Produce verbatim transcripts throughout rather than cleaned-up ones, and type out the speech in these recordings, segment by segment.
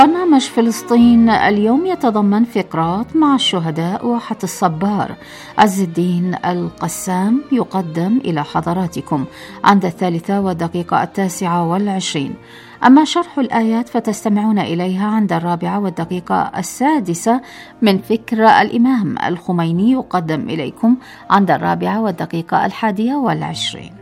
برنامج فلسطين اليوم يتضمن فقرات مع الشهداء واحة الصبار. عز الدين القسام يقدم إلى حضراتكم عند الثالثة والدقيقة التاسعة والعشرين، أما شرح الآيات فتستمعون إليها عند الرابعة والدقيقة السادسة من فكر الإمام الخميني، يقدم إليكم عند الرابعة والدقيقة الحادية والعشرين.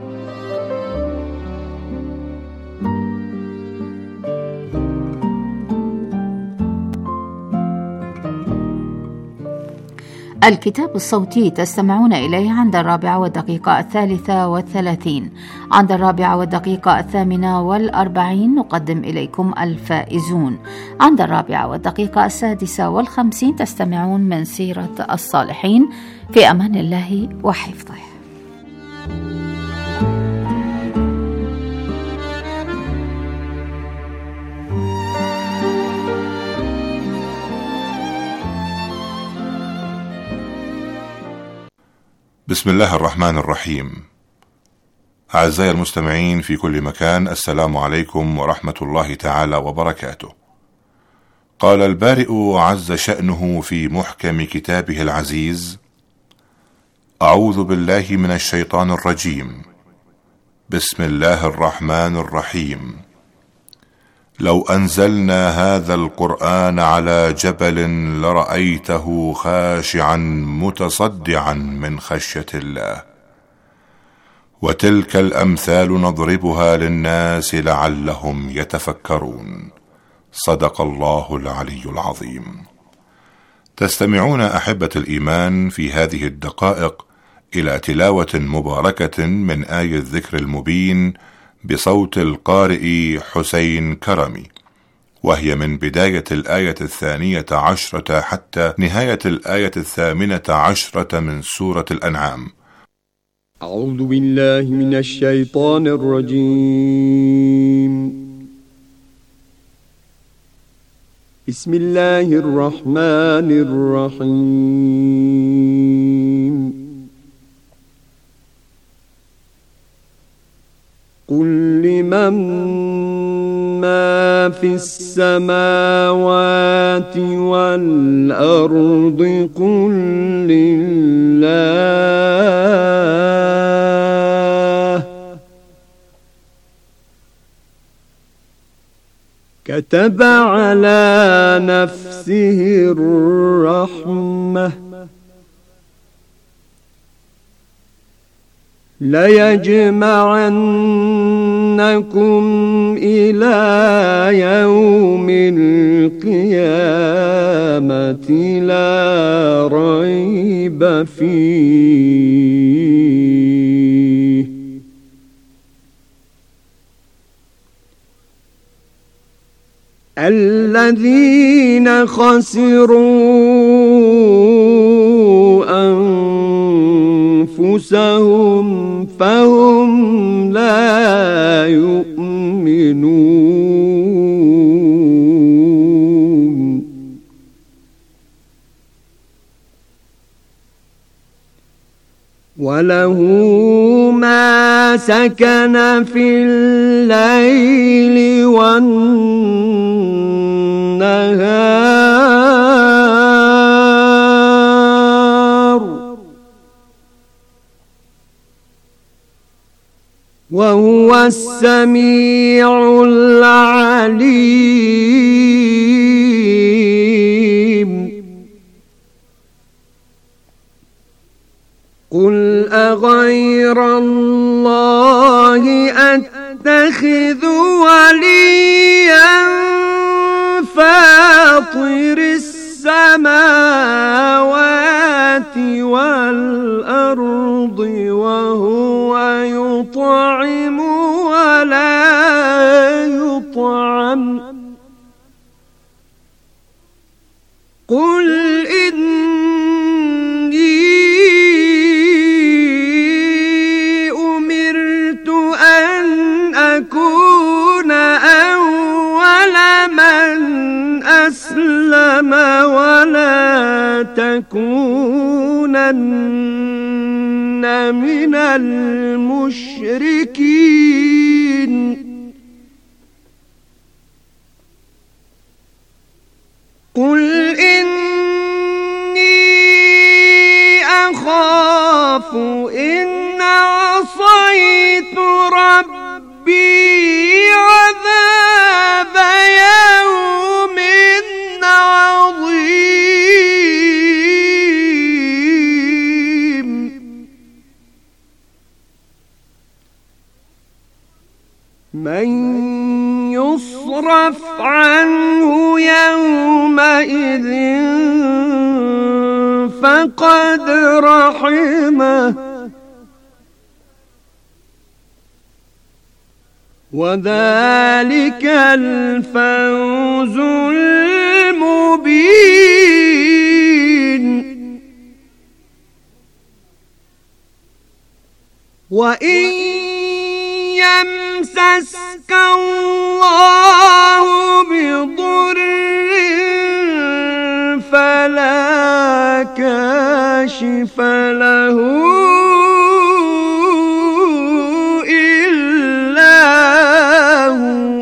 الكتاب الصوتي تستمعون إليه عند الرابعة والدقيقة الثالثة والثلاثين. عند الرابعة والدقيقة الثامنة والأربعين نقدم إليكم الفائزون. عند الرابعة والدقيقة السادسة والخمسين تستمعون من سيرة الصالحين. في أمان الله وحفظه. بسم الله الرحمن الرحيم. أعزائي المستمعين في كل مكان، السلام عليكم ورحمة الله تعالى وبركاته. قال البارئ عز شأنه في محكم كتابه العزيز: أعوذ بالله من الشيطان الرجيم، بسم الله الرحمن الرحيم. لو أنزلنا هذا القرآن على جبل لرأيته خاشعا متصدعا من خشية الله. وتلك الأمثال نضربها للناس لعلهم يتفكرون. صدق الله العلي العظيم. تستمعون أحبة الإيمان في هذه الدقائق إلى تلاوة مباركة من آية الذكر المبين بصوت القارئ حسين كرمي، وهي من بداية الآية الثانية عشرة حتى نهاية الآية الثامنة عشرة من سورة الأنعام. أعوذ بالله من الشيطان الرجيم. بسم الله الرحمن الرحيم. قل لمن ما في السماوات والأرض قل لله كتب على نفسه الرحمة ليجمعنكم إلى يوم القيامة لا ريب فيه الذين خسروا أنفسهم فهم لا يؤمنون. وله ما سكن في الليل والنهار وهو السميع العليم. قل أغير الله أتخذ وليا فاطر السماوات والأرض وهو يطعم ولا يطعم قل إني أمرت أن أكون أول من أسلم ولا تكونن من المشركين. إن عصيت ربي عذاب يوم عظيم من يصرف عنه يومئذ فقد رحمه وذلك الفوز المبين وإن يمسسك الله بضر فلا كاشف له إلا هو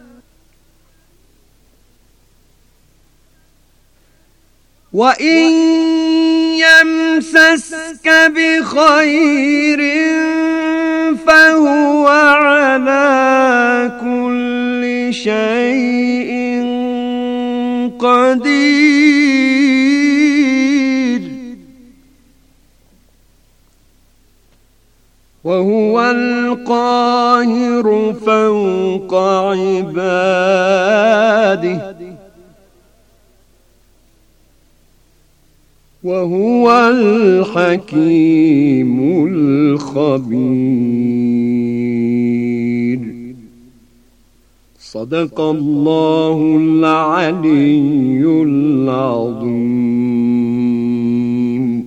وإن يمسسك بخير فهو على كل شيء قدير وهو القاهر فوق عباده وهو الحكيم الخبير. صدق الله العلي العظيم.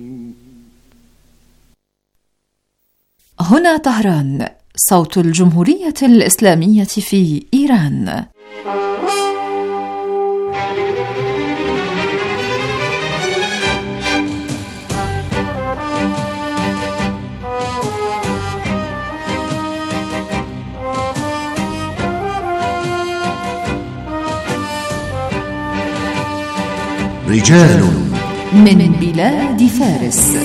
هنا طهران، صوت الجمهورية الإسلامية في إيران. رجال من بلاد فارس.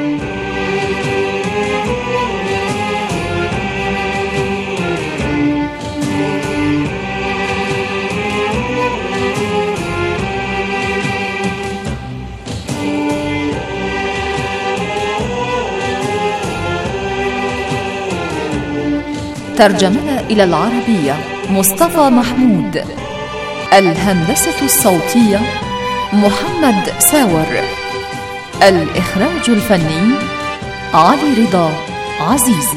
ترجمة إلى العربية مصطفى محمود. الهندسة الصوتية محمد ساور. الإخراج الفني علي رضا عزيزي.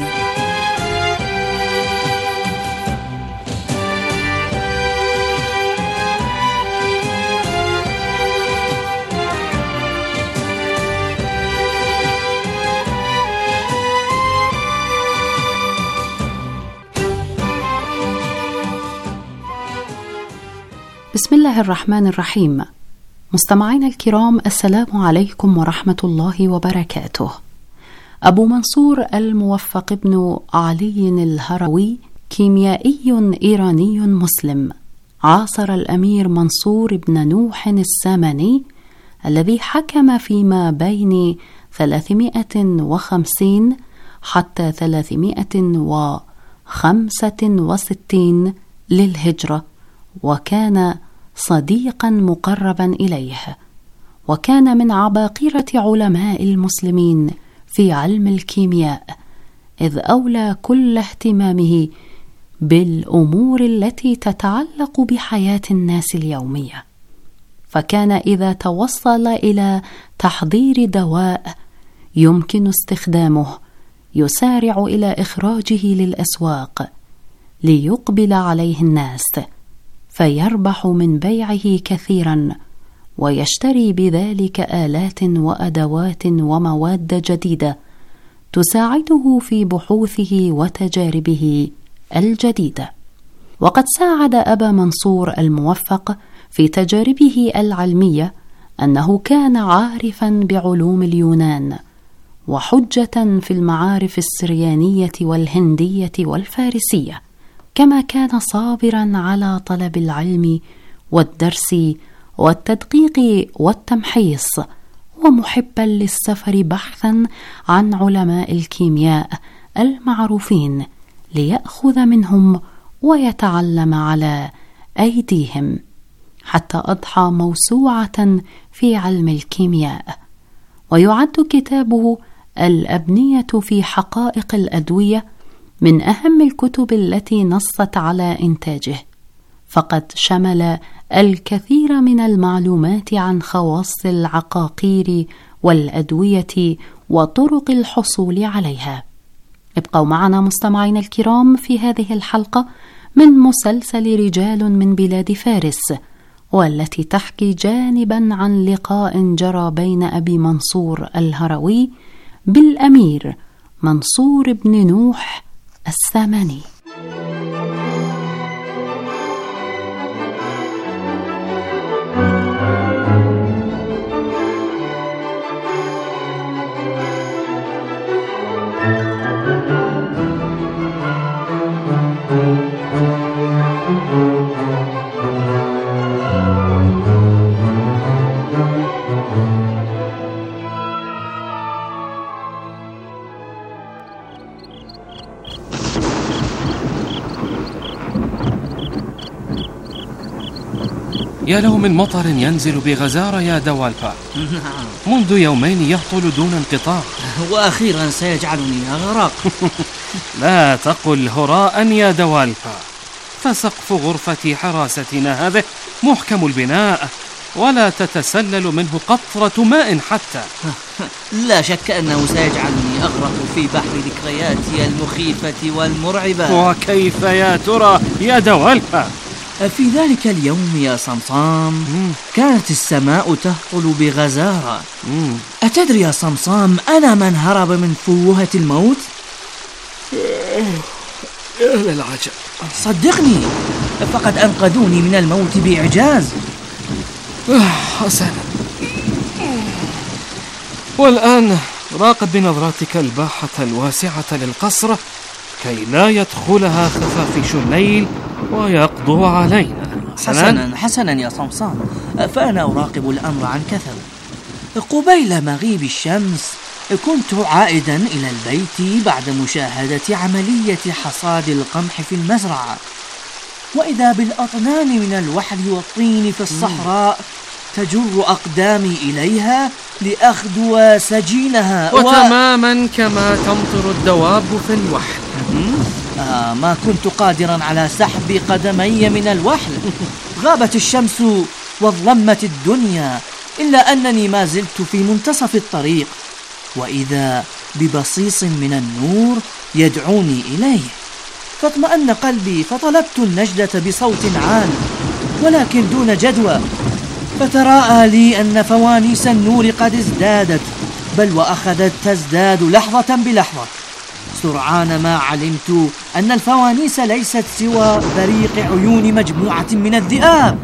بسم الله الرحمن الرحيم. مستمعينا الكرام، السلام عليكم ورحمة الله وبركاته. أبو منصور الموفق بن علي الهروي كيميائي إيراني مسلم، عاصر الأمير منصور بن نوح السامني الذي حكم فيما بين ثلاثمائة وخمسين حتى ثلاثمائة وخمسة وستين للهجرة، وكان صديقا مقربا إليه، وكان من عباقرة علماء المسلمين في علم الكيمياء، إذ أولى كل اهتمامه بالأمور التي تتعلق بحياة الناس اليومية. فكان إذا توصل إلى تحضير دواء يمكن استخدامه يسارع إلى إخراجه للأسواق ليقبل عليه الناس، فيربح من بيعه كثيرا، ويشتري بذلك آلات وأدوات ومواد جديدة تساعده في بحوثه وتجاربه الجديدة. وقد ساعد أبا منصور الموفق في تجاربه العلمية أنه كان عارفا بعلوم اليونان، وحجة في المعارف السريانية والهندية والفارسية، كما كان صابرا على طلب العلم والدرس والتدقيق والتمحيص، ومحبا للسفر بحثا عن علماء الكيمياء المعروفين ليأخذ منهم ويتعلم على أيديهم، حتى أضحى موسوعة في علم الكيمياء. ويعد كتابه الأبنية في حقائق الأدوية من أهم الكتب التي نصت على إنتاجه، فقد شمل الكثير من المعلومات عن خواص العقاقير والأدوية وطرق الحصول عليها. ابقوا معنا مستمعينا الكرام في هذه الحلقة من مسلسل رجال من بلاد فارس، والتي تحكي جانبا عن لقاء جرى بين أبي منصور الهروي بالأمير منصور بن نوح الساماني. يا له من مطر ينزل بغزارة يا دوالفا، منذ يومين يهطل دون انقطاع، وأخيرا سيجعلني أغرق. لا تقل هراء يا دوالفا، فسقف غرفة حراستنا هذا محكم البناء، ولا تتسلل منه قطرة ماء حتى. لا شك أنه سيجعلني أغرق في بحر ذكرياتي المخيفة والمرعبة. وكيف يا ترى يا دوالفا؟ في ذلك اليوم يا صمصام كانت السماء تهطل بغزارة. أتدري يا صمصام أنا من هرب من فوهة الموت؟ يا للعجب، صدقني فقد أنقذوني من الموت بإعجاز. حسنا، والآن راقب بنظراتك الباحة الواسعة للقصر كي لا يدخلها خفافيش الليل ويقضوا علينا. حسنا حسنا يا صمصام، فأنا أراقب الأمر عن كثب. قبيل مغيب الشمس كنت عائدا إلى البيت بعد مشاهدة عملية حصاد القمح في المزرعة، وإذا بالأطنان من الوحل والطين في الصحراء تجر أقدامي إليها لأخدو سجينها. وتماما و... كما تمطر الدواب في الوحل. آه ما كنت قادرا على سحب قدمي من الوحل. غابت الشمس واظلمت الدنيا، إلا أنني ما زلت في منتصف الطريق، وإذا ببصيص من النور يدعوني إليه، فاطمأن قلبي فطلبت النجدة بصوت عال، ولكن دون جدوى، فتراءى لي أن فوانيس النور قد ازدادت، بل وأخذت تزداد لحظة بلحظة. سرعان ما علمت أن الفوانيس ليست سوى بريق عيون مجموعة من الذئاب.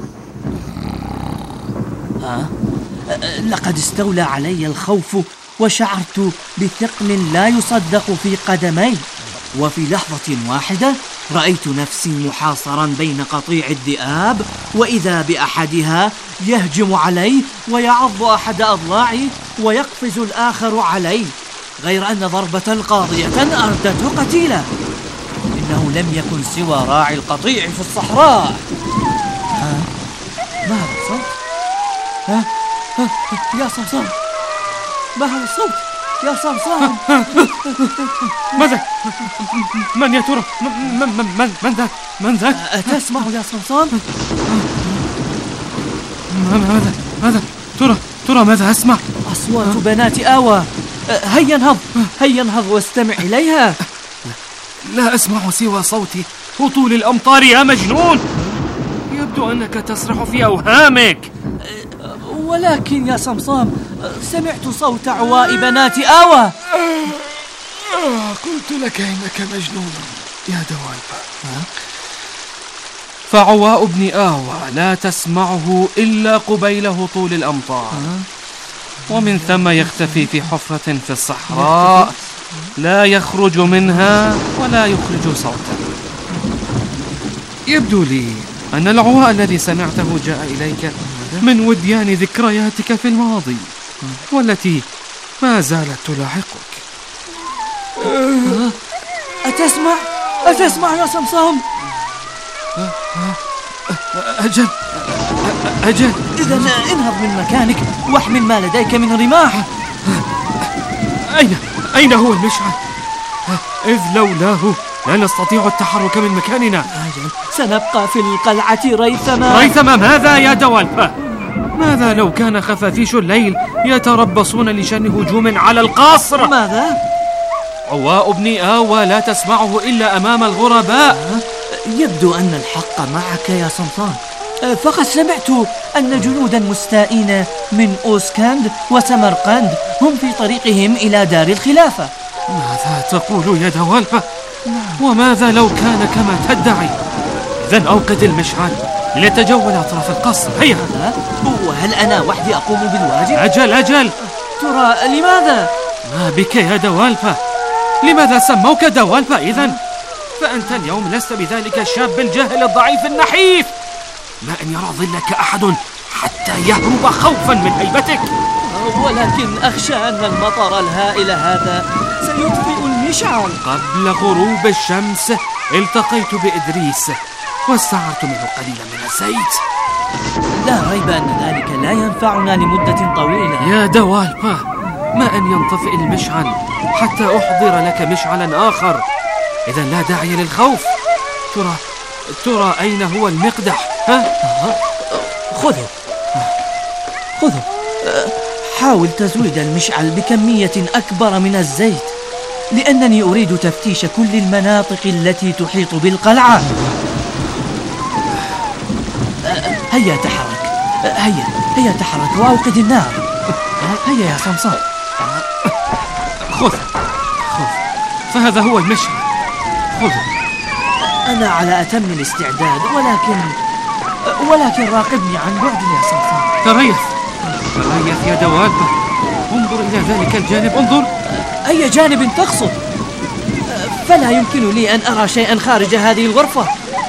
ها؟ لقد استولى علي الخوف، وشعرت بثقل لا يصدق في قدمي، وفي لحظة واحدة رأيت نفسي محاصرا بين قطيع الذئاب، وإذا بأحدها يهجم علي ويعض أحد أضلاعي ويقفز الآخر علي، غير أن ضربة قاضية أردته قتيلة. إنه لم يكن سوى راعي القطيع في الصحراء. ها؟ ما هذا الصوت؟ ها؟ ها؟ يا صمصام، ما هذا الصوت يا صمصام؟ ماذا؟ من يا ترى؟ من من من ذاك؟ من ذاك؟ أتسمع يا صمصام؟ ماذا؟ ماذا؟ ترى ترى ماذا أسمع؟ أصوات بنات آوى. هيا انهض، هيا انهض واستمع إليها. لا أسمع سوى صوتي هطول الأمطار يا مجنون. يبدو أنك تسرح في أوهامك. ولكن يا صمصام سمعت صوت عواء بنات آوى. قلت لك إنك مجنون يا دوالفا. فعواء ابن آوى لا تسمعه إلا قبيل هطول الأمطار، ومن ثم يختفي في حفرة في الصحراء لا يخرج منها ولا يخرج صوتا. يبدو لي أن العواء الذي سمعته جاء إليك من وديان ذكرياتك في الماضي. والتي ما زالت تلاحقك. أتسمع؟ أتسمع يا صمصام؟ أجل أجل إذا انهض من مكانك واحمل ما لديك من رماح. أين أين هو المشعل؟ إذ لولاه لا نستطيع التحرك من مكاننا. أجل سنبقى في القلعة ريثما. ريثما ماذا يا دوالفة؟ ماذا لو كان خفافيش الليل يتربصون لشن هجوم على القصر؟ ماذا؟ عواء بن آوى لا تسمعه إلا أمام الغرباء. يبدو أن الحق معك يا صمصان، فقد سمعت أن جنودا مستائين من أوسكاند وسمرقند هم في طريقهم إلى دار الخلافة. ماذا تقول يا دوالفة؟ وماذا لو كان كما تدعي؟ إذن أوقد المشعل ليتجول أطراف القصر. هيا. وهل أنا وحدي أقوم بالواجب؟ أجل أجل. ترى لماذا؟ ما بك يا دوالفة؟ لماذا سموك دوالفة إذن؟ فأنت اليوم لست بذلك الشاب الجاهل الضعيف النحيف. ما أن يرى ظلك أحد حتى يهرب خوفا من هيبتك. ولكن أخشى أن المطر الهائل هذا سيطفئ المشعل. قبل غروب الشمس التقيت بإدريس واستعرت منه قليلا من الزيت. لا ريب أن ذلك لا ينفعنا لمدة طويلة. يا دوالفة، ما أن ينطفئ المشعل حتى أحضر لك مشعلا آخر. إذا لا داعي للخوف. ترى ترى أين هو المقدح؟ ها؟ خذه خذه. حاول تزويد المشعل بكمية أكبر من الزيت، لأنني أريد تفتيش كل المناطق التي تحيط بالقلعة. هيا تحرك، هيا هيا تحرك وأوقد النار. هيا يا صمصام. خذ خذ، فهذا هو المشعل. خذه. أنا على أتم الاستعداد، ولكن ولكن راقبني عن بعد يا صمصام. تريث تريث يا دوالفة، انظر إلى ذلك الجانب. انظر. أي جانب تقصد؟ فلا يمكن لي أن أرى شيئا خارج هذه الغرفة.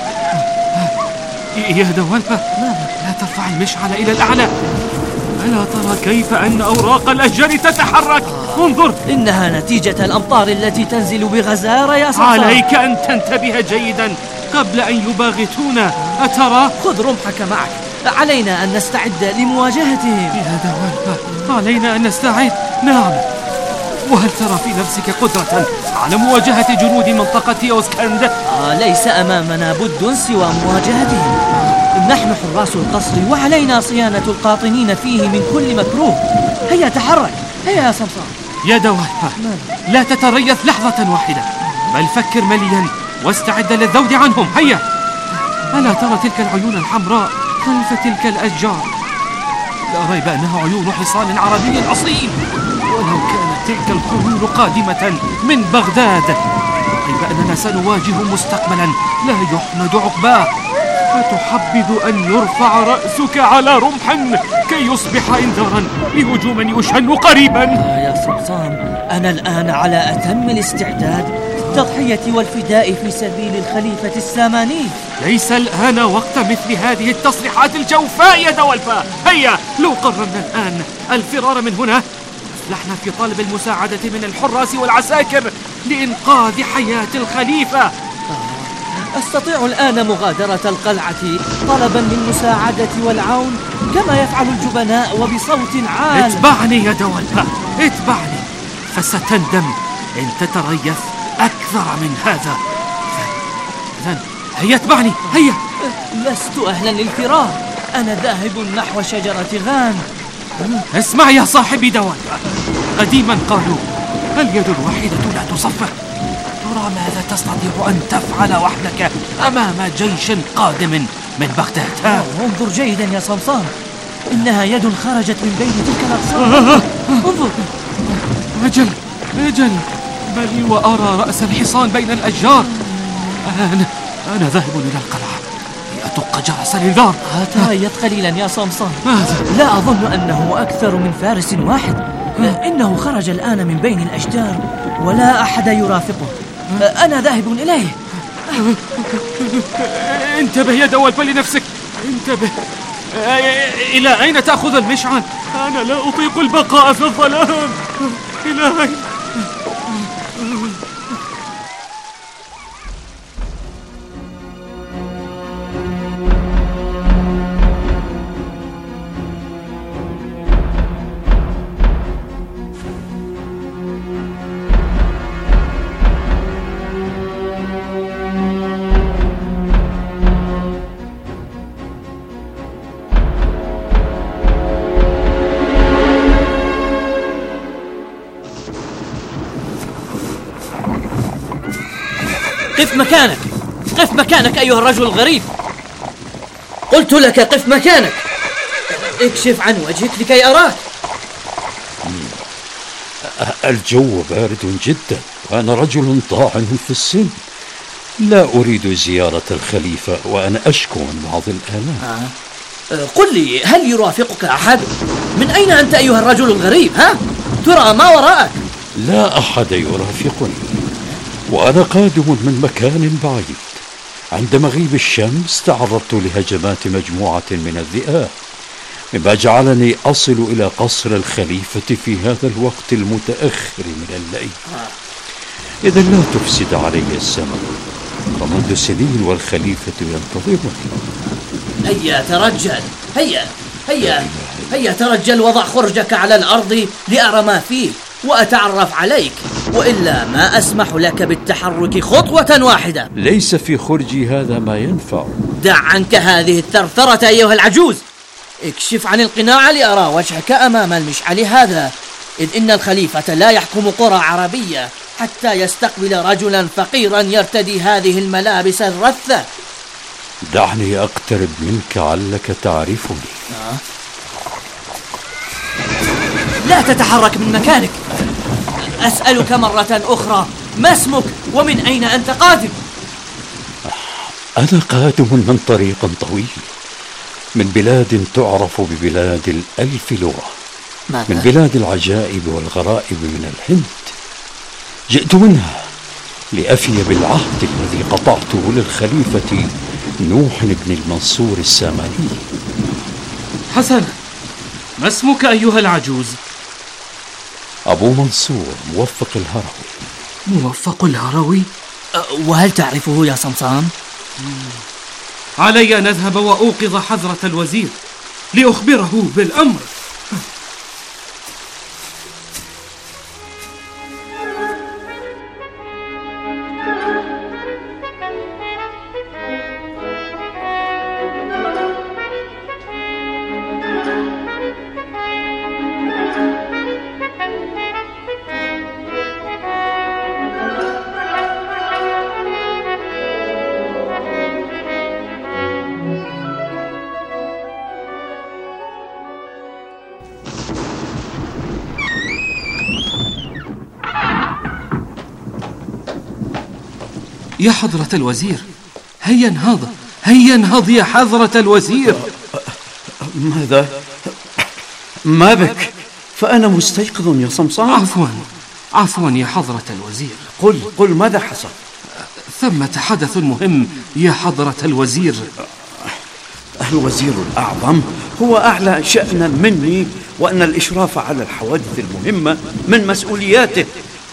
يا دوالفة، لا ترفع المشعل إلى الأعلى. ألا ترى كيف أن أوراق الأشجار تتحرك؟ انظر. إنها نتيجة الأمطار التي تنزل بغزارة يا صمصام. عليك أن تنتبه جيدا قبل أن يباغتونا. أترى؟ خذ رمحك معك، علينا أن نستعد لمواجهتهم. يا دوالفة، علينا أن نستعد. نعم. وهل ترى في نفسك قدرة على مواجهة جنود منطقة أوسكاند؟ آه ليس أمامنا بد سوى مواجهتهم. نحن حراس القصر وعلينا صيانة القاطنين فيه من كل مكروه. هيا تحرك. هيا يا صمصام. يا دوالفة، لا تتريث لحظة واحدة، بل فكر مليا واستعد للذود عنهم. هيا. ألا ترى تلك العيون الحمراء خلف تلك الأشجار؟ لا ريب أنها عيون حصان عربي أصيل. ولو كانت تلك الخيول قادمة من بغداد، ريب أننا سنواجه مستقبلا لا يحمد عقباه. فتحبذ أن يرفع رأسك على رمح كي يصبح إنذارا لهجوم يشن قريبا. آه يا صمصام، أنا الآن على أتم الاستعداد للتضحية والفداء في سبيل الخليفة الساماني. ليس الآن وقت مثل هذه التصريحات الجوفاء يا دوالفة. هيا، لو قررنا الآن الفرار من هنا أفلحنا في طلب المساعدة من الحراس والعساكر لإنقاذ حياة الخليفة. أستطيع الآن مغادرة القلعة طلبا للمساعدة والعون كما يفعل الجبناء وبصوت عال. اتبعني يا دوالفة، اتبعني، فستندم إن تتريث أكثر من هذا. إذن هيا اتبعني. هيا. لست أهلا للفرار، أنا ذاهب نحو شجرة غان. اسمع يا صاحبي دوالفة، قديما قالوا اليد الواحدة لا تصفق. ترى ماذا تستطيع أن تفعل وحدك أمام جيش قادم من بغداد؟ انظر جيدا يا صمصام، إنها يد خرجت من بين تلك الأغصان. انظر. أجل أجل، بل وأرى رأس الحصان بين الأشجار. أنا أنا ذاهب إلى القلعة لأدق جرس الإنذار. تريث قليلا يا صمصام. ماذا؟ لا أظن أنه أكثر من فارس واحد. إنه خرج الآن من بين الأشجار ولا أحد يرافقه. أنا ذاهب إليه. انتبه يا دوالفة لنفسك، انتبه. إلى أين تأخذ المشعل؟ أنا لا أطيق البقاء في الظلام. إلى أين؟ قف مكانك، قف مكانك أيها الرجل الغريب. قلت لك قف مكانك. اكشف عن وجهك لكي أراك. الجو بارد جدا وأنا رجل طاعن في السن، لا أريد زيارة الخليفة وأنا أشكو من بعض الآلام. آه. قل لي، هل يرافقك أحد؟ من أين أنت أيها الرجل الغريب؟ ها؟ ترى ما وراءك؟ لا أحد يرافقني، وأنا قادم من مكان بعيد. عند مغيب الشمس تعرضت لهجمات مجموعة من الذئاب، مما جعلني أصل إلى قصر الخليفة في هذا الوقت المتأخر من الليل. إذا لا تفسد علي الزمن، فمنذ سنين والخليفة ينتظرني. هيا ترجل، هيا هيا هيا ترجل وضع خرجك على الأرض لأرى ما فيه وأتعرف عليك، وإلا ما أسمح لك بالتحرك خطوة واحدة. ليس في خرجي هذا ما ينفع. دع عنك هذه الثرثرة أيها العجوز. اكشف عن القناع لأرى وجهك أمام المشعل هذا، إذ إن الخليفة لا يحكم قرى عربية حتى يستقبل رجلا فقيرا يرتدي هذه الملابس الرثة. دعني أقترب منك علك تعرفني. آه. لا تتحرك من مكانك. أسألك مرة أخرى، ما اسمك ومن أين أنت قادم؟ أنا قادم من طريق طويل، من بلاد تعرف ببلاد الألف لغة. ماذا؟ من بلاد العجائب والغرائب من الهند. جئت منها لأفي بالعهد الذي قطعته للخليفة نوح بن المنصور الساماني. حسنا، ما اسمك أيها العجوز؟ أبو منصور موفق الهروي. موفق الهروي؟ أه وهل تعرفه يا صمصام؟ علي أن أذهب وأوقظ حضرة الوزير لأخبره بالأمر. يا حضرة الوزير، هيا انهض، هيا انهض يا حضرة الوزير. ماذا؟ ما بك؟ فأنا مستيقظ يا صمصام. عفوا عفوا يا حضرة الوزير. قل قل ماذا حصل؟ ثمة حدث مهم يا حضرة الوزير. الوزير الأعظم هو أعلى شأنا مني، وأن الإشراف على الحوادث المهمة من مسؤولياته.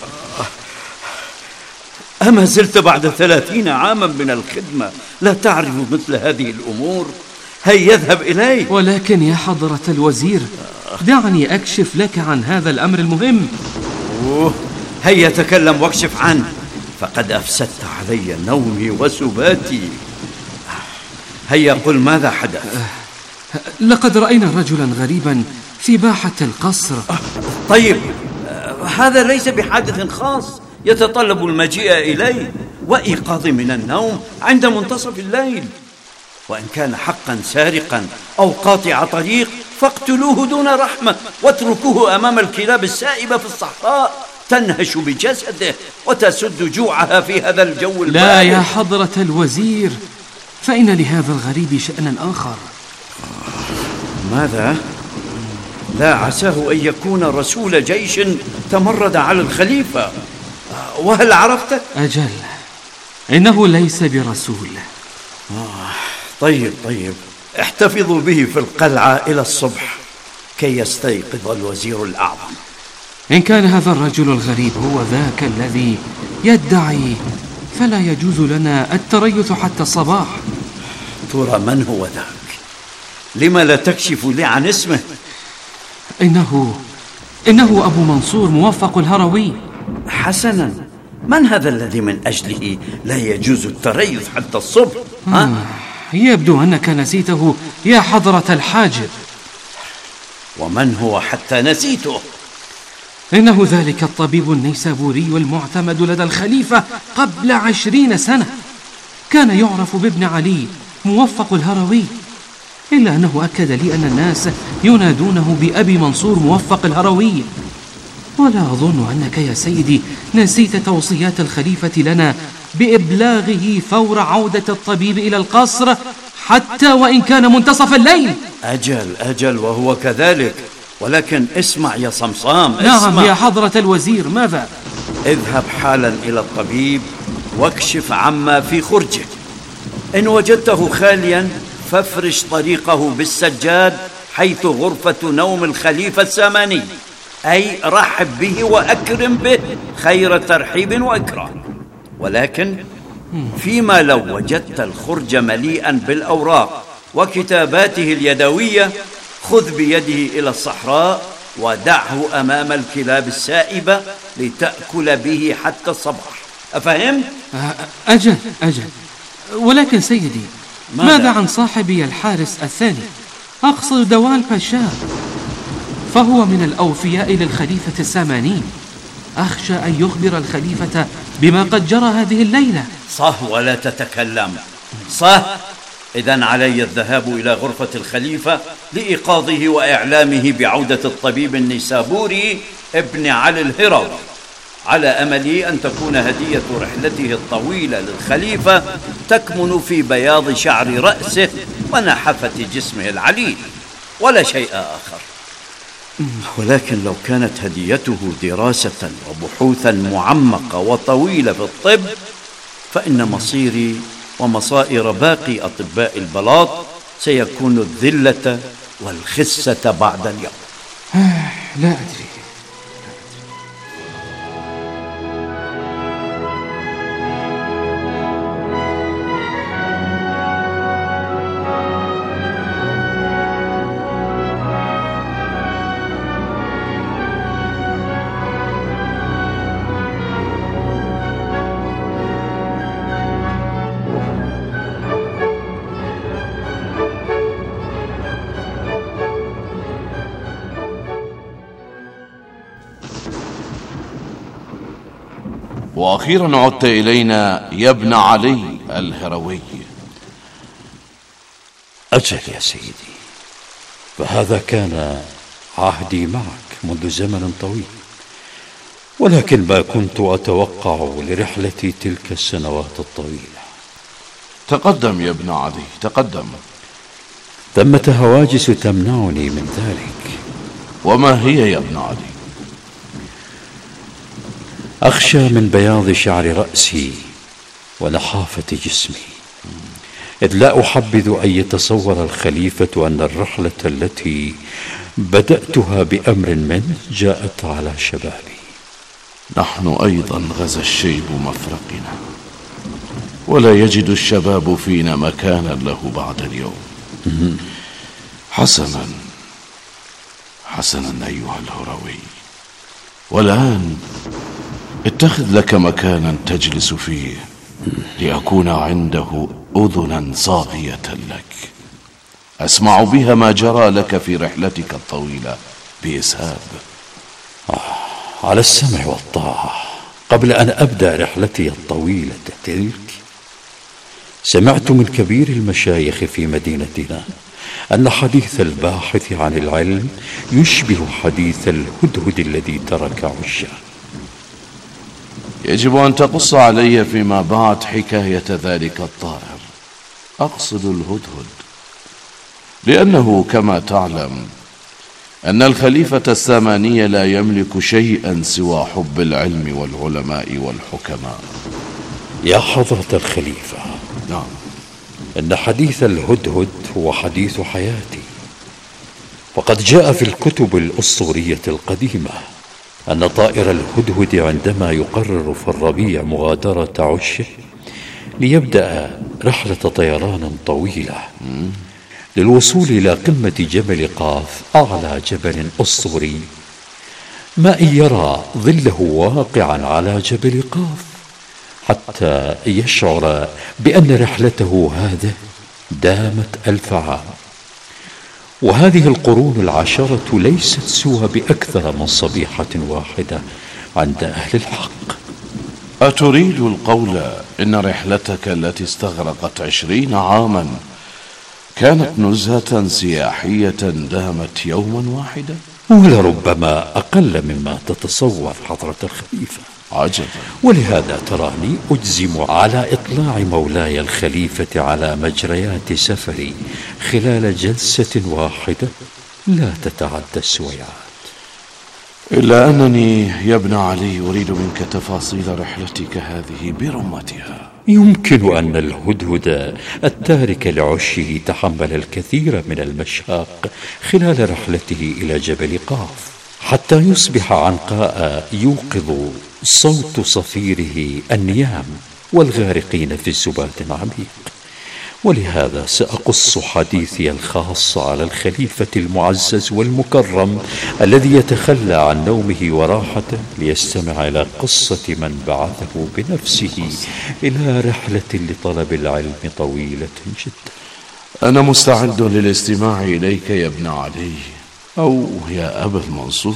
أما زلت بعد ثلاثين عاما من الخدمة لا تعرف مثل هذه الأمور؟ هيا اذهب إلي. ولكن يا حضرة الوزير، دعني أكشف لك عن هذا الأمر المهم. أوه. هيا تكلم واكشف عنه، فقد أفسدت علي نومي وسباتي. هيا قل ماذا حدث؟ لقد رأينا رجلا غريبا في باحة القصر. طيب، هذا ليس بحادث خاص يتطلب المجيء إليه وإيقاظي من النوم عند منتصف الليل. وإن كان حقا سارقا أو قاطع طريق فاقتلوه دون رحمة، واتركوه أمام الكلاب السائبة في الصحراء تنهش بجسده وتسد جوعها في هذا الجو البارد. لا يا حضرة الوزير، فإن لهذا الغريب شأنا آخر. ماذا؟ لا عساه أن يكون رسول جيش تمرد على الخليفة. وهل عرفته؟ أجل، إنه ليس برسول. آه طيب طيب احتفظوا به في القلعة إلى الصبح كي يستيقظ الوزير الأعظم. إن كان هذا الرجل الغريب هو ذاك الذي يدعي، فلا يجوز لنا التريث حتى الصباح. ترى من هو ذاك؟ لما لا تكشف لي عن اسمه؟ إنه إنه أبو منصور موفق الهروي. حسنا، من هذا الذي من أجله لا يجوز التريث حتى الصبح؟ ها؟ آه. يبدو أنك نسيته يا حضرة الحاجب. ومن هو حتى نسيته؟ إنه ذلك الطبيب النيسابوري المعتمد لدى الخليفة قبل عشرين سنة، كان يعرف بابن علي موفق الهروي، إلا أنه أكد لي أن الناس ينادونه بأبي منصور موفق الهروي. ولا أظن أنك يا سيدي نسيت توصيات الخليفة لنا بإبلاغه فور عودة الطبيب إلى القصر حتى وإن كان منتصف الليل. أجل أجل وهو كذلك، ولكن اسمع يا صمصام. نعم يا حضرة الوزير. ماذا؟ اذهب حالا إلى الطبيب واكشف عما في خرجه. إن وجدته خاليا فافرش طريقه بالسجاد حيث غرفة نوم الخليفة الساماني، أي رحب به وأكرم به خير ترحيب وإكرام. ولكن فيما لو وجدت الخرج مليئا بالأوراق وكتاباته اليدوية، خذ بيده إلى الصحراء ودعه أمام الكلاب السائبة لتأكل به حتى الصباح. أفهمت؟ أجل أجل. ولكن سيدي، ماذا, ماذا عن صاحبي الحارس الثاني؟ أقصد دوال باشا، فهو من الأوفياء للخليفة الساماني. أخشى أن يخبر الخليفة بما قد جرى هذه الليلة. صح، ولا تتكلم. صح. إذن علي الذهاب إلى غرفة الخليفة لإيقاظه وإعلامه بعودة الطبيب النيسابوري ابن علي الهروي، على أمل أن تكون هدية رحلته الطويلة للخليفة تكمن في بياض شعر رأسه ونحفة جسمه العليل، ولا شيء آخر. ولكن لو كانت هديته دراسة وبحوثا معمقة وطويلة في الطب، فإن مصيري ومصائر باقي أطباء البلاط سيكون الذلة والخسة بعد اليوم. لا أدري. وأخيرا عدت إلينا يا ابن علي الهروي. أجل يا سيدي، فهذا كان عهدي معك منذ زمن طويل، ولكن ما كنت أتوقع لرحلتي تلك السنوات الطويلة. تقدم يا ابن علي، تقدم. ثمة هواجس تمنعني من ذلك. وما هي يا ابن علي؟ أخشى من بياض شعر رأسي ونحافة جسمي، إذ لا أحبذ أن يتصور الخليفة أن الرحلة التي بدأتها بأمر منه جاءت على شبابي. نحن أيضا غزا الشيب مفرقنا، ولا يجد الشباب فينا مكانا له بعد اليوم. حسنا حسنا أيها الهروي، والآن اتخذ لك مكانا تجلس فيه لأكون عنده أذنا صاغية لك أسمع بها ما جرى لك في رحلتك الطويلة بإسهاب. آه، على السمع والطاعة. قبل أن أبدأ رحلتي الطويلة تلك، سمعت من كبير المشايخ في مدينتنا أن حديث الباحث عن العلم يشبه حديث الهدهد الذي ترك عشه. يجب أن تقص علي فيما بعد حكاية ذلك الطائر، أقصد الهدهد، لأنه كما تعلم أن الخليفة الساماني لا يملك شيئا سوى حب العلم والعلماء والحكماء. يا حضرة الخليفة، نعم، إن حديث الهدهد هو حديث حياتي. وقد جاء في الكتب الأسطورية القديمة أن طائر الهدهد عندما يقرر في الربيع مغادرة عشه ليبدأ رحلة طيران طويلة للوصول إلى قمة جبل قاف، أعلى جبل أسطوري، ما إن يرى ظله واقعا على جبل قاف حتى يشعر بأن رحلته هذه دامت ألف عام. وهذه القرون العشرة ليست سوى بأكثر من صبيحة واحدة عند أهل الحق. أتريد القول إن رحلتك التي استغرقت عشرين عاما كانت نزهة سياحية دامت يوما واحدا؟ ولربما أقل مما تتصور حضرة الخليفة. عجبا. ولهذا تراني أجزم على إطلاع مولاي الخليفة على مجريات سفري خلال جلسة واحدة لا تتعدى السويعات. إلا أنني يا ابن علي أريد منك تفاصيل رحلتك هذه برمتها. يمكن أن الهدهد التارك لعشه تحمل الكثير من المشاق خلال رحلته إلى جبل قاف حتى يصبح عنقاء يوقظ صوت صفيره النيام والغارقين في سبات عميق. ولهذا سأقص حديثي الخاص على الخليفة المعزز والمكرم الذي يتخلى عن نومه وراحته ليستمع إلى قصة من بعثه بنفسه إلى رحلة لطلب العلم طويلة جدا. أنا مستعد للاستماع إليك يا ابن علي، أو يا أبا المنصور،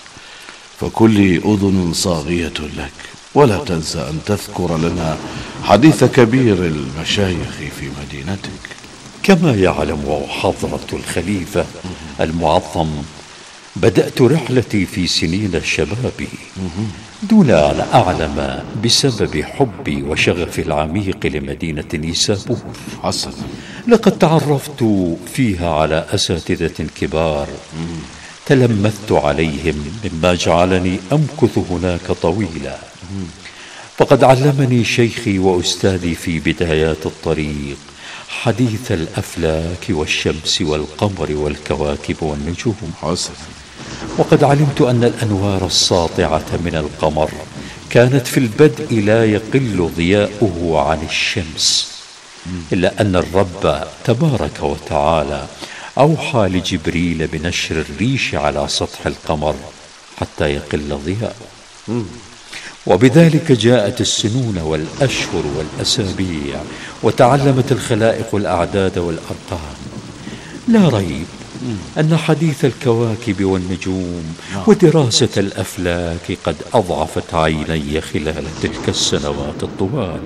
فكل أذن صاغية لك. ولا تنسى أن تذكر لنا حديث كبير المشايخ في مدينتك. كما يعلم حضرة الخليفة المعظم، بدأت رحلتي في سنين شبابي دون أن أعلم بسبب حبي وشغفي العميق لمدينة نيسابور. حسنا. لقد تعرفت فيها على أساتذة كبار تلمذت عليهم مما جعلني أمكث هناك طويلا. فقد علمني شيخي وأستاذي في بدايات الطريق حديث الأفلاك والشمس والقمر والكواكب والنجوم. حسنا. وقد علمت أن الأنوار الساطعة من القمر كانت في البدء لا يقل ضياؤه عن الشمس، إلا أن الرب تبارك وتعالى أوحى لجبريل بنشر الريش على سطح القمر حتى يقل ضياؤه. وبذلك جاءت السنون والأشهر والأسابيع، وتعلمت الخلائق الأعداد والأرقام. لا ريب أن حديث الكواكب والنجوم ودراسة الأفلاك قد أضعفت عيني خلال تلك السنوات الطوال،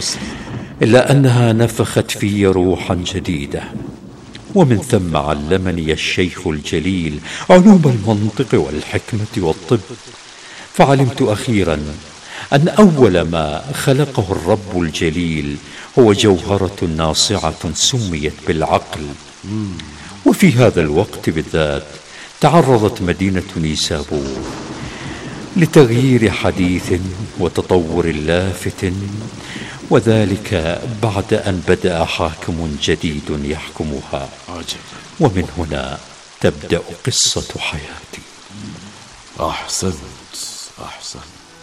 إلا أنها نفخت في روحا جديدة. ومن ثم علمني الشيخ الجليل علوم المنطق والحكمة والطب، فعلمت أخيرا أن أول ما خلقه الرب الجليل هو جوهرة ناصعة سميت بالعقل. وفي هذا الوقت بالذات تعرضت مدينة نيسابور لتغيير حديث وتطور لافت، وذلك بعد أن بدأ حاكم جديد يحكمها. ومن هنا تبدأ قصة حياتي. أحسنت أحسنت.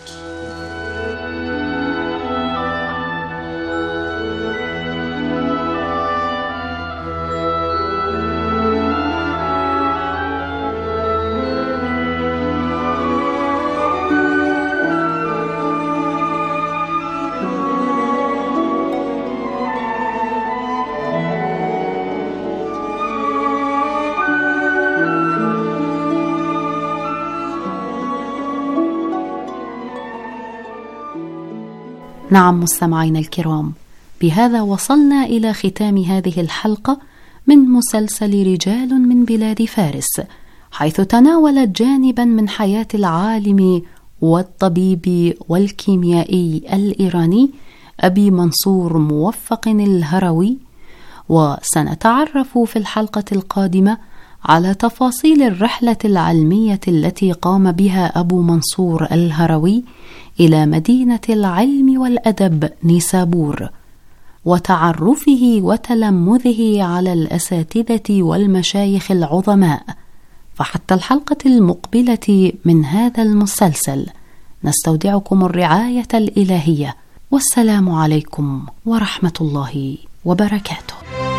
نعم مستمعينا الكرام، بهذا وصلنا إلى ختام هذه الحلقة من مسلسل رجال من بلاد فارس، حيث تناولت جانبا من حياة العالم والطبيب والكيميائي الإيراني أبي منصور موفق الهروي. وسنتعرف في الحلقة القادمة على تفاصيل الرحلة العلمية التي قام بها أبو منصور الهروي إلى مدينة العلم والأدب نيسابور. وتعرفه وتلمذه على الأساتذة والمشايخ العظماء. فحتى الحلقة المقبلة من هذا المسلسل نستودعكم الرعاية الإلهية، والسلام عليكم ورحمة الله وبركاته.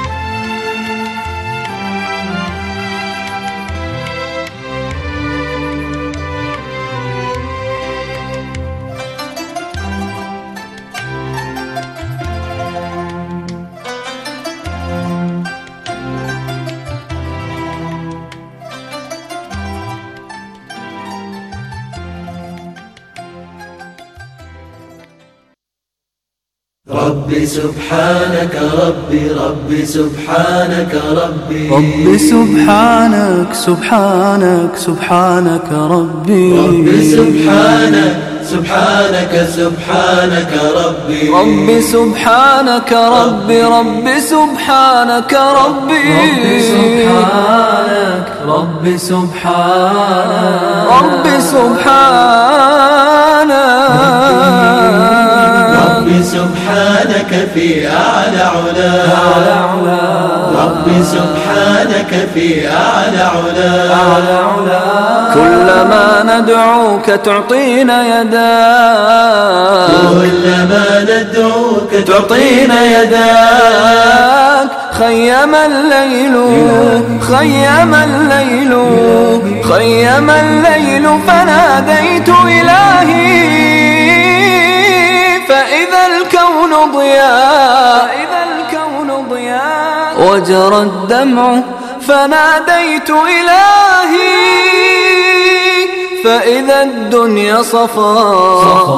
ربي سبحانك ربي ربي سبحانك ربي ربي سبحانك سبحانك سبحانك ربي ربي سبحانك سبحانك سبحانك ربي ربي سبحانك ربي ربي سبحانك ربي ربي سبحانك ربي سبحانك ربي سبحانك ربي سبحانك في أعلى علا ربي سبحانك في أعلى علا كلما ندعوك تعطينا يداك كلما ندعوك تعطينا يداك خيم الليل خيم الليل خيم الليل فناديت إلهي فإذا الكون ضياء فإذا الكون ضياء وجرى الدمع فناديت إلهي فإذا الدنيا صفاء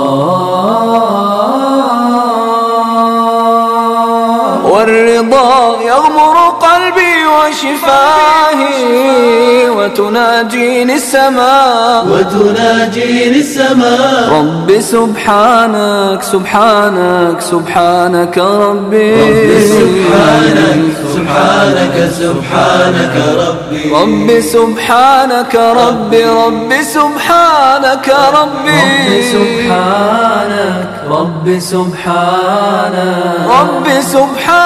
والرضا يغمر قلبي وشفاهي وتناجيني السماء وتناجيني السماء ربي سبحانك سبحانك سبحانك ربي ربي سبحانك سبحانك سبحانك ربي ربي سبحانك ربي ربي سبحانك ربي سبحانك ربي سبحانك ربي سبحانك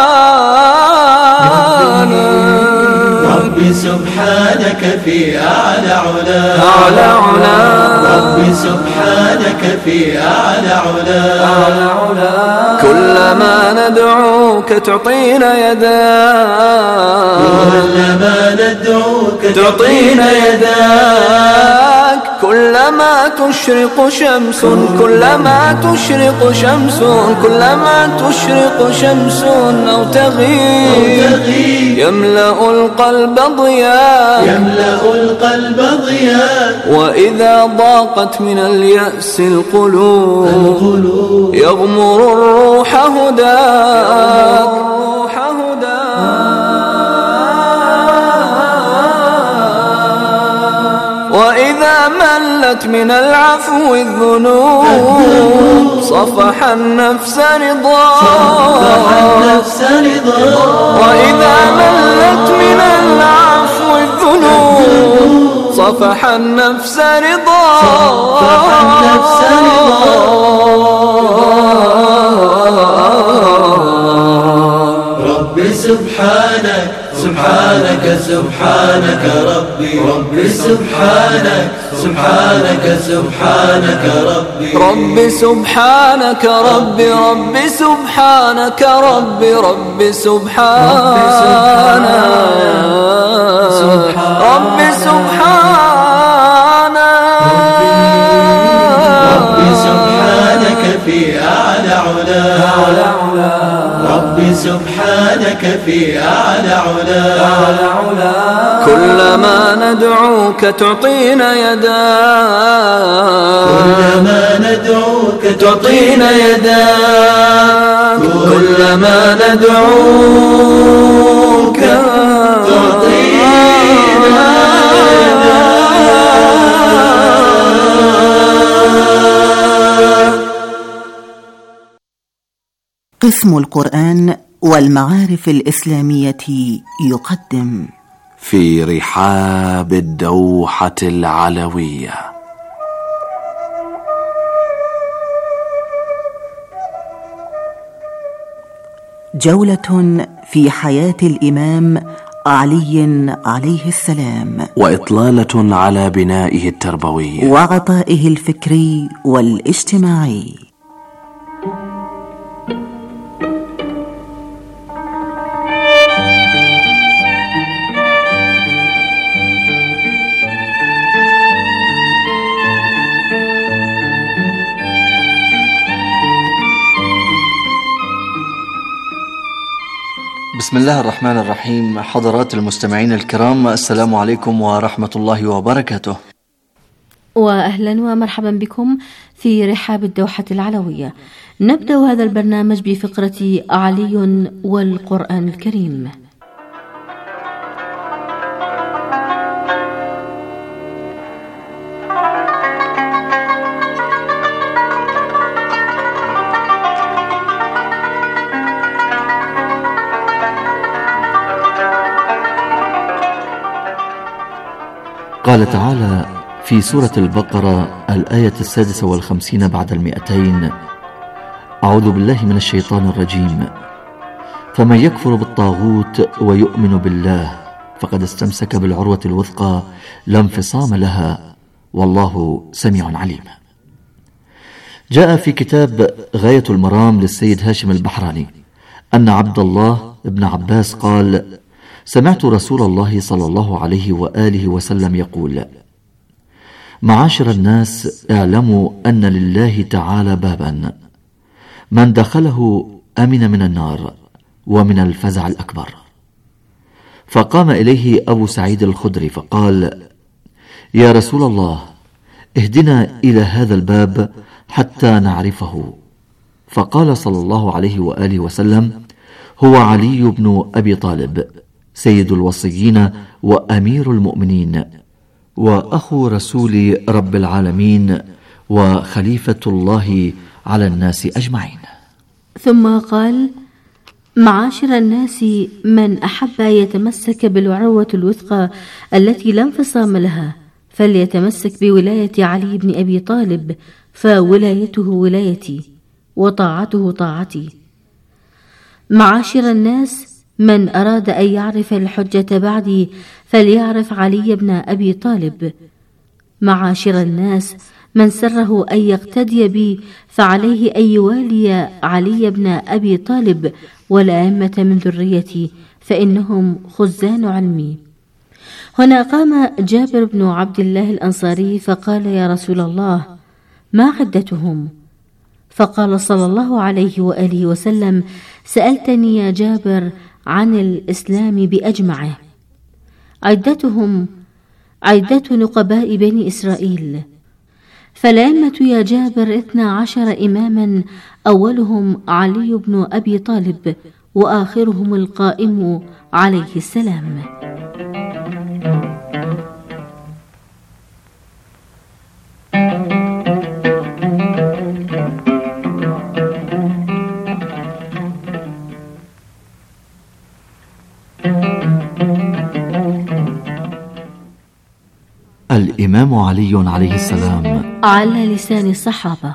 ربي سبحانك في أعلى علا أعلى علا ربي سبحانك في أعلى علا أعلى علا كلما ندعوك تعطينا يداك كلما ندعوك تعطينا يداك كلما تشرق شمس كلما تشرق شمس كلما تشرق شمس أو تغيب يملأ القلب ضياء يملأ القلب ضياء وإذا ضاقت من اليأس القلوب يغمر الروح هداك وإذا ملت من العفو الذنوب صفح النفس رضاك وإذا ملت من العفو الذنوب صفح النفس رضاك ربي سبحانك سبحانك سبحانك ربي ربي سبحانك سبحانك سبحانك ربي ربي سبحانك ربي ربي سبحانك ربي ربي سبحانك ربي سبحانك ربي سبحانك في أعلى علا ربي سبحانك في أعلى علا كلما ندعوك تعطينا يداك كلما ندعوك تعطينا يداك كلما ندعوك تعطينا قسم القرآن والمعارف الإسلامية يقدم في رحاب الدوحة العلوية جولة في حياة الإمام علي عليه السلام، وإطلالة على بنائه التربوي وعطائه الفكري والاجتماعي. بسم الله الرحمن الرحيم. حضرات المستمعين الكرام، السلام عليكم ورحمة الله وبركاته، وأهلا ومرحبا بكم في رحاب الدوحة العلوية. نبدأ هذا البرنامج بفقرة علي والقرآن الكريم. قال تعالى في سورة البقرة الآية السادسة والخمسين بعد المئتين: أعوذ بالله من الشيطان الرجيم، فمن يكفر بالطاغوت ويؤمن بالله فقد استمسك بالعروة الوثقى لا انفصام لها والله سميع عليم. جاء في كتاب غاية المرام للسيد هاشم البحراني أن عبد الله بن عباس قال: سمعت رسول الله صلى الله عليه وآله وسلم يقول: معاشر الناس، اعلموا أن لله تعالى بابا من دخله أمن من النار ومن الفزع الأكبر. فقام إليه أبو سعيد الخدري فقال: يا رسول الله، اهدنا إلى هذا الباب حتى نعرفه. فقال صلى الله عليه وآله وسلم: هو علي بن أبي طالب سيد الوصيين وأمير المؤمنين وأخو رسول رب العالمين وخليفة الله على الناس أجمعين. ثم قال: معاشر الناس، من أحب يتمسك بالعروة الوثقى التي لا انفصام لها فليتمسك بولاية علي بن أبي طالب، فولايته ولايتي وطاعته طاعتي. معاشر الناس، من أراد أن يعرف الحجة بعدي فليعرف علي بن أبي طالب. معاشر الناس، من سره أن يقتدي بي فعليه أن يوالي علي بن أبي طالب والأئمة من ذريتي فإنهم خزان علمي. هنا قام جابر بن عبد الله الأنصاري فقال: يا رسول الله، ما عدتهم؟ فقال صلى الله عليه وآله وسلم: سألتني يا جابر عن الإسلام بأجمعه. عدتهم عدة نقباء بني إسرائيل، فالأئمة يا جابر اثنا عشر إماما، أولهم علي بن أبي طالب وآخرهم القائم عليه السلام. الإمام علي عليه السلام على لسان الصحابة.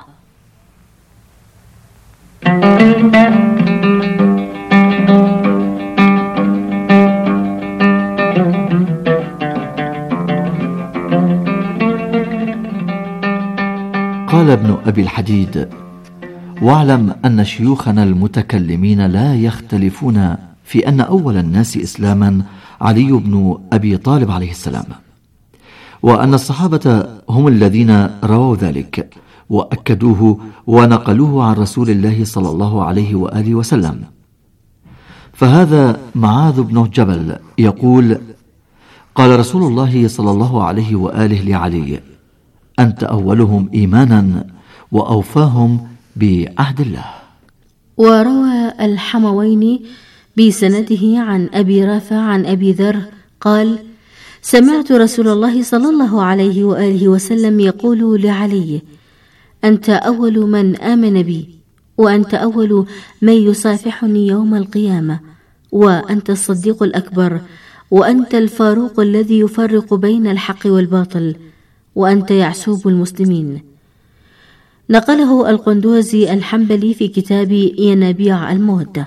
قال ابن أبي الحديد: واعلم أن شيوخنا المتكلمين لا يختلفون في أن أول الناس إسلاما علي بن أبي طالب عليه السلام، وأن الصحابة هم الذين رووا ذلك وأكدوه ونقلوه عن رسول الله صلى الله عليه وآله وسلم. فهذا معاذ بن جبل يقول: قال رسول الله صلى الله عليه وآله لعلي: أنت أولهم إيمانا وأوفاهم بعهد الله. وروى الحموين بسنده عن أبي رافع عن أبي ذر قال: سمعت رسول الله صلى الله عليه وآله وسلم يقول لعلي: أنت أول من آمن بي، وأنت أول من يصافحني يوم القيامة، وأنت الصديق الأكبر، وأنت الفاروق الذي يفرق بين الحق والباطل، وأنت يعسوب المسلمين. نقله القندوزي الحنبلي في كتاب ينابيع المودة.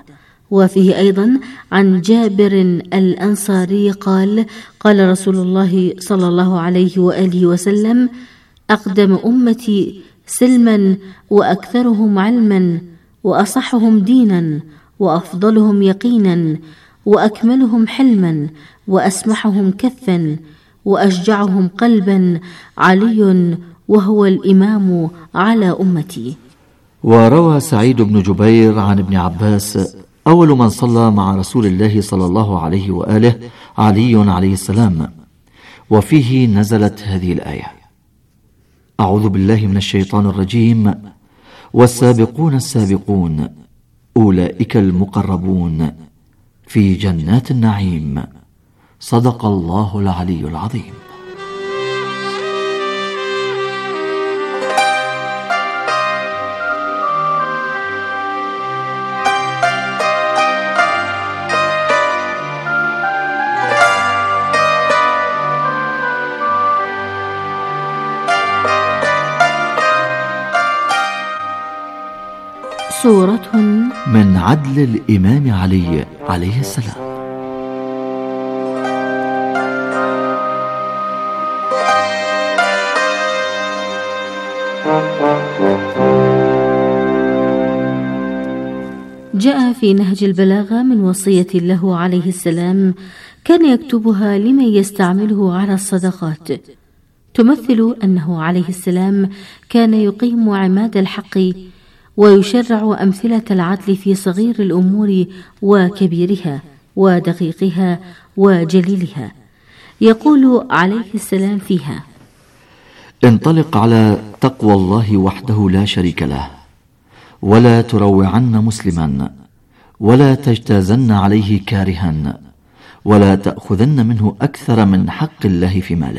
وفيه أيضا عن جابر الأنصاري قال: قال رسول الله صلى الله عليه وآله وسلم: أقدم أمتي سلما وأكثرهم علما وأصحهم دينا وأفضلهم يقينا وأكملهم حلما وأسمحهم كفا وأشجعهم قلبا علي وهو الإمام على أمتي. وروى سعيد بن جبير عن ابن عباس: أول من صلى مع رسول الله صلى الله عليه وآله علي عليه السلام. وفيه نزلت هذه الآية: أعوذ بالله من الشيطان الرجيم: والسابقون السابقون أولئك المقربون في جنات النعيم. صدق الله العلي العظيم. سورة من عدل الإمام علي عليه السلام. جاء في نهج البلاغة من وصية له عليه السلام كان يكتبها لمن يستعمله على الصدقات، تمثل أنه عليه السلام كان يقيم عماد الحق ويشرع أمثلة العدل في صغير الأمور وكبيرها ودقيقها وجليلها. يقول عليه السلام فيها: انطلق على تقوى الله وحده لا شريك له، ولا تروعن مسلما، ولا تجتازن عليه كارها، ولا تأخذن منه أكثر من حق الله في ماله.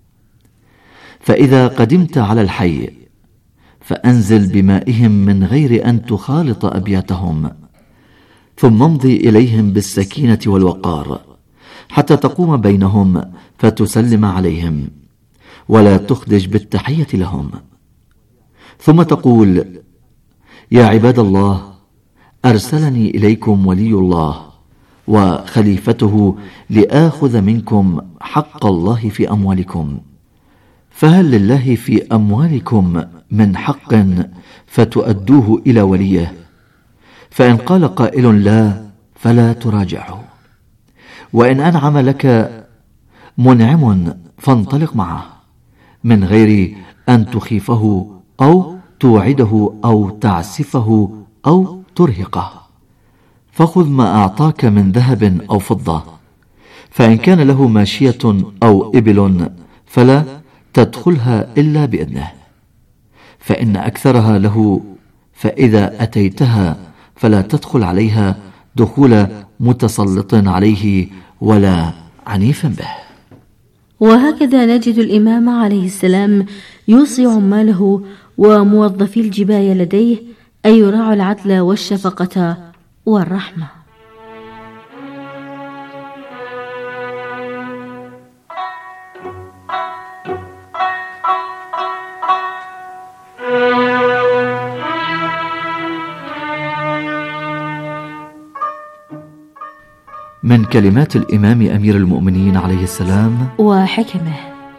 فإذا قدمت على الحي فأنزل بمائهم من غير أن تخالط أبياتهم، ثم امضي إليهم بالسكينة والوقار حتى تقوم بينهم فتسلم عليهم، ولا تخدج بالتحية لهم، ثم تقول: يا عباد الله، أرسلني إليكم ولي الله وخليفته لآخذ منكم حق الله في أموالكم، فهل لله في أموالكم من حق فتؤدوه إلى وليه؟ فإن قال قائل لا فلا تراجعه، وإن أنعم لك منعم فانطلق معه من غير أن تخيفه أو توعده أو تعسفه أو ترهقه، فخذ ما أعطاك من ذهب أو فضة، فإن كان له ماشية أو إبل فلا تدخلها إلا بإذنه، فإن أكثرها له، فإذا أتيتها فلا تدخل عليها دخول متسلط عليه ولا عنيف به. وهكذا نجد الإمام عليه السلام يوصي عماله وموظفي الجباية لديه أن يراعوا العدل والشفقة والرحمة. من كلمات الإمام أمير المؤمنين عليه السلام وحكمه: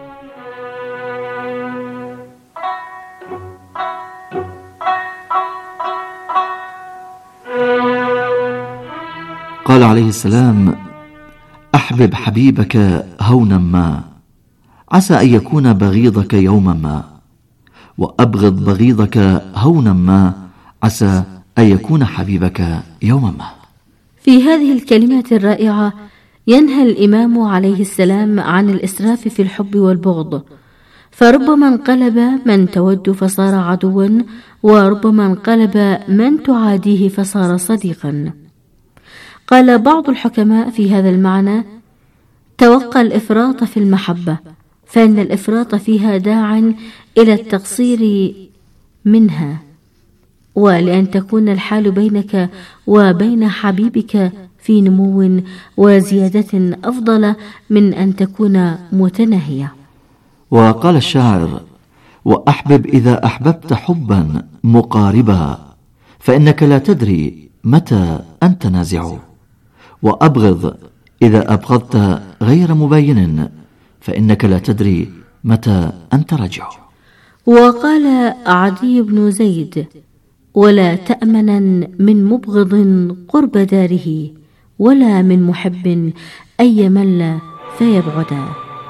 قال عليه السلام: أحبب حبيبك هونا ما، عسى أن يكون بغيضك يوما ما، وأبغض بغيضك هونا ما، عسى أن يكون حبيبك يوما ما. في هذه الكلمات الرائعة ينهى الإمام عليه السلام عن الإسراف في الحب والبغض، فربما انقلب من تود فصار عدوا، وربما انقلب من تعاديه فصار صديقا. قال بعض الحكماء في هذا المعنى: توقى الإفراط في المحبة، فإن الإفراط فيها داع إلى التقصير منها، ولأن تكون الحال بينك وبين حبيبك في نمو وزيادة أفضل من أن تكون متناهية. وقال الشاعر: وأحبب إذا أحببت حبا مقاربا، فإنك لا تدري متى أن تنازعوا، وأبغض إذا أبغضت غير مباين، فإنك لا تدري متى أن ترجع. وقال عدي بن زيد: ولا تأمنا من مبغض قرب داره، ولا من محب أن يمل فيبعدا.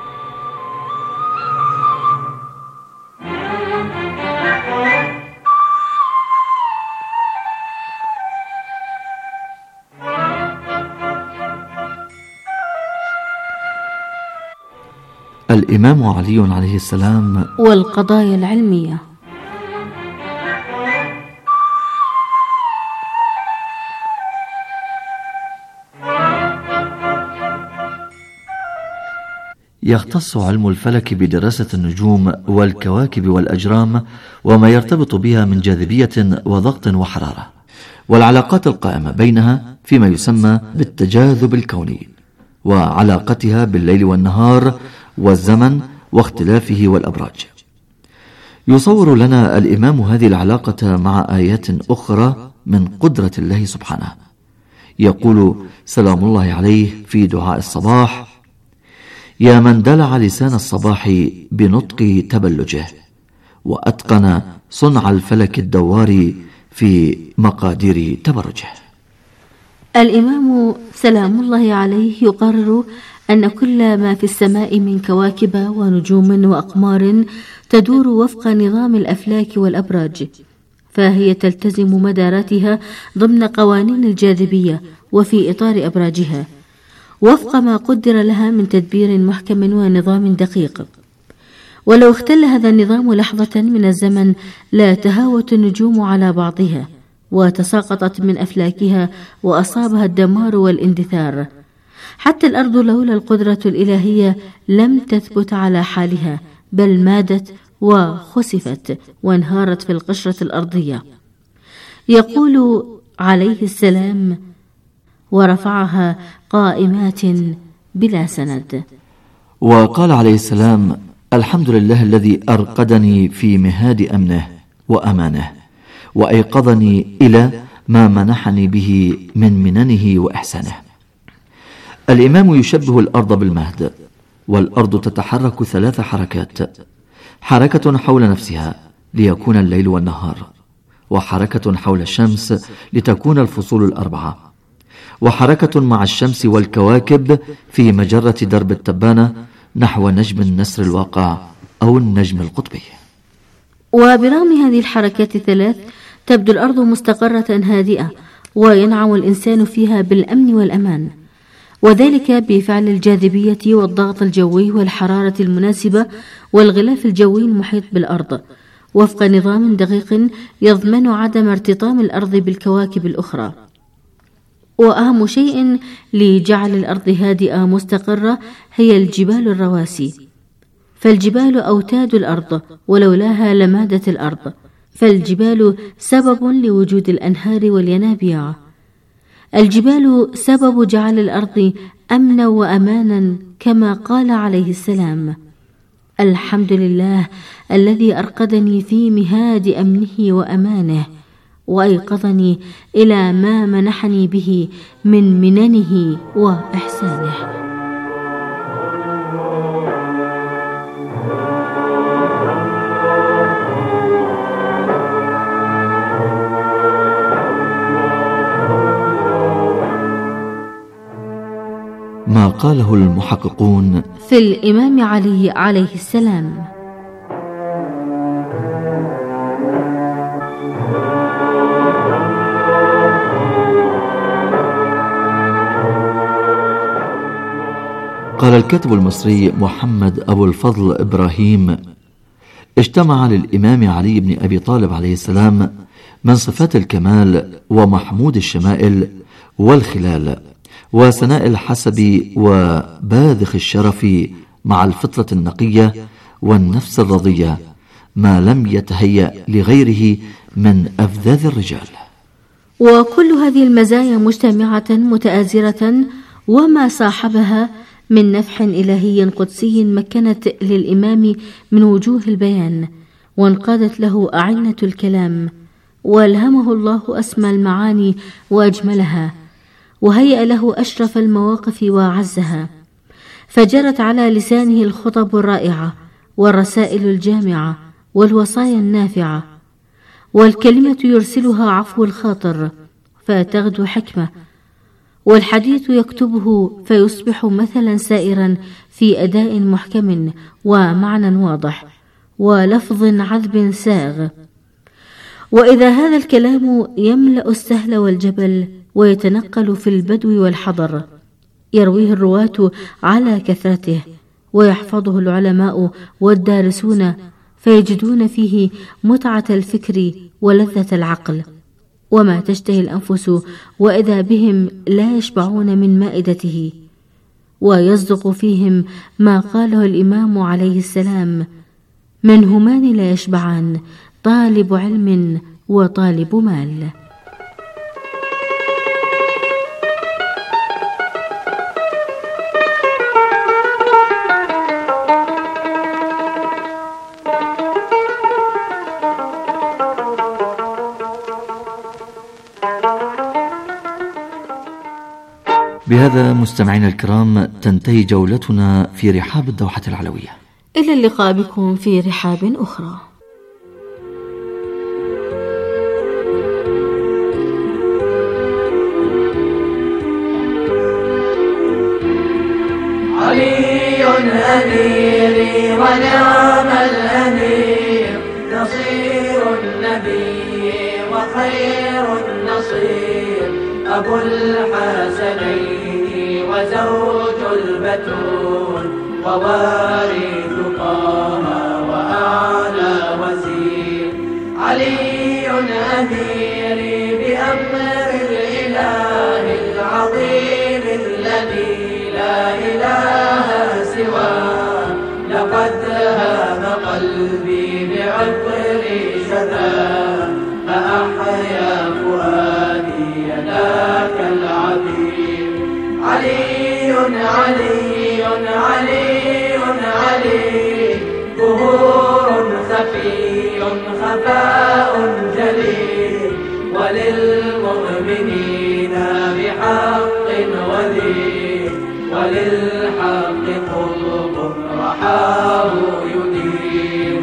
الإمام علي عليه السلام والقضايا العلمية. يختص علم الفلك بدراسة النجوم والكواكب والأجرام وما يرتبط بها من جاذبية وضغط وحرارة، والعلاقات القائمة بينها فيما يسمى بالتجاذب الكوني، وعلاقتها بالليل والنهار والزمن واختلافه والأبراج. يصور لنا الإمام هذه العلاقة مع آيات أخرى من قدرة الله سبحانه. يقول سلام الله عليه في دعاء الصباح: يا من دلع لسان الصباح بنطق تبلجه، وأتقن صنع الفلك الدوار في مقادير تبرجه. الإمام سلام الله عليه يقرر أن كل ما في السماء من كواكب ونجوم وأقمار تدور وفق نظام الأفلاك والأبراج، فهي تلتزم مداراتها ضمن قوانين الجاذبية وفي إطار أبراجها، وفق ما قدر لها من تدبير محكم ونظام دقيق. ولو اختل هذا النظام لحظة من الزمن لا تهاوت النجوم على بعضها وتساقطت من أفلاكها وأصابها الدمار والاندثار. حتى الأرض لولا القدرة الإلهية لم تثبت على حالها، بل مادت وخسفت وانهارت في القشرة الأرضية. يقول عليه السلام: ورفعها قائمات بلا سند. وقال عليه السلام: الحمد لله الذي أرقدني في مهاد أمنه وأمانه، وأيقظني إلى ما منحني به من مننه وإحسانه. الإمام يشبه الأرض بالمهد، والأرض تتحرك ثلاث حركات: حركة حول نفسها ليكون الليل والنهار، وحركة حول الشمس لتكون الفصول الأربعة، وحركة مع الشمس والكواكب في مجرة درب التبانة نحو نجم النسر الواقع أو النجم القطبي. وبرغم هذه الحركات الثلاث تبدو الأرض مستقرة هادئة، وينعم الإنسان فيها بالأمن والأمان، وذلك بفعل الجاذبية والضغط الجوي والحرارة المناسبة والغلاف الجوي المحيط بالأرض، وفق نظام دقيق يضمن عدم ارتطام الأرض بالكواكب الأخرى. وأهم شيء لجعل الأرض هادئة مستقرة هي الجبال الرواسي، فالجبال أوتاد الأرض، ولولاها لمادت الأرض، فالجبال سبب لوجود الأنهار والينابيع. الجبال سبب جعل الأرض أمنا وأمانا، كما قال عليه السلام: الحمد لله الذي أرقدني في مهاد أمنه وأمانه، وأيقظني إلى ما منحني به من مننه وإحسانه. ما قاله المحققون في الإمام علي عليه السلام: قال الكاتب المصري محمد أبو الفضل إبراهيم: اجتمع للإمام علي بن أبي طالب عليه السلام من صفات الكمال ومحمود الشمائل والخلال وسناء الحسب وباذخ الشرف مع الفطرة النقية والنفس الرضية ما لم يتهيأ لغيره من أفذاذ الرجال. وكل هذه المزايا مجتمعة متآزرة، وما صاحبها من نفح إلهي قدسي مكنت للإمام من وجوه البيان، وانقادت له أعنة الكلام، والهمه الله أسمى المعاني وأجملها، وهيأ له أشرف المواقف وأعزها، فجرت على لسانه الخطب الرائعة والرسائل الجامعة والوصايا النافعة، والكلمة يرسلها عفو الخاطر فتغدو حكمة، والحديث يكتبه فيصبح مثلا سائرا في أداء محكم ومعنى واضح ولفظ عذب ساغ. وإذا هذا الكلام يملأ السهل والجبل ويتنقل في البدو والحضر، يرويه الرواة على كثرته، ويحفظه العلماء والدارسون فيجدون فيه متعة الفكر ولذة العقل، وما تشتهي الأنفس، وإذا بهم لا يشبعون من مائدته. ويصدق فيهم ما قاله الإمام عليه السلام: من همان لا يشبعان، طالب علم وطالب مال. بهذا مستمعينا الكرام تنتهي جولتنا في رحاب الدوحة العلوية. إلى اللقاء بكم في رحاب أخرى. علي أميري ونعم الأمير، نصير النبي وخير النصير، أبو الحسنين وزوج البتول، ووارث طه وأعلى وزير. علي أميري بأمر الإله العظيم الذي لا إله سواه، لقد هام قلبي بعطر شذاه، فأحيا فؤادي ذاك العبير. علي علي علي علي، ظهور خفي خفاء جليل، وللمؤمنين بحق ولي، وللحق قلب رحاه يدير.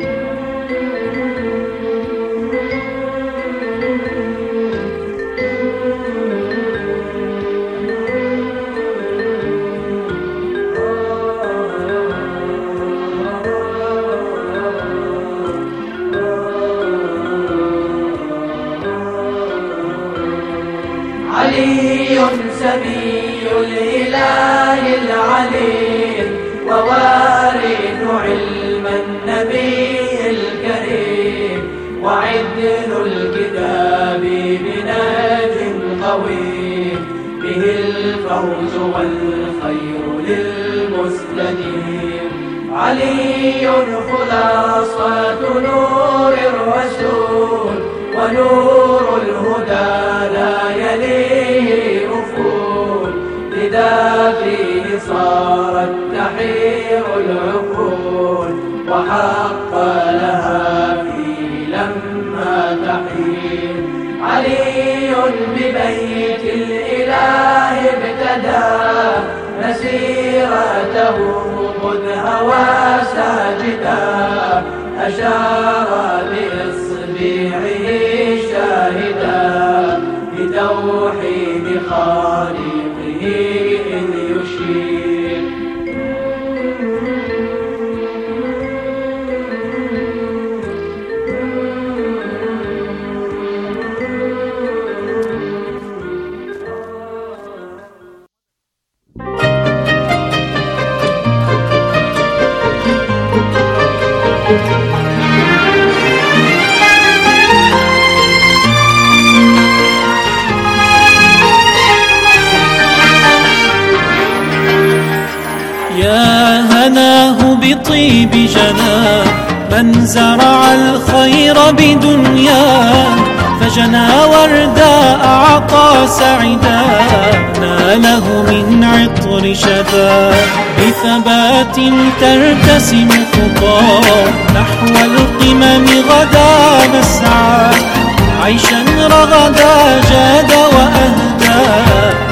علي سبي الإله العليم، ووارث علم النبي الكريم، وعدل الكتاب بناج قويم، به الفوز والخير للمستديم. علي خلاصة نور الرسول، ونور الهدى لا يليه أفول، لذا فيه صارت تحير العقول، وحق لها فيه لما تحير. علي ببيت الإله ابتدى مسيرته، خذ هوى ساجدا، أشار بإصبعه شاهدا، بتوحيد خالقه إذ يشير. يا هناه بطيب جناه، من زرع الخير بدنياه، فجنى وردا أعطى سعدا، ناله من عطر شذا. بثبات ترتسم خطاه، نحو القمم غدا نسعى، عيشا رغدا جاد وأهدى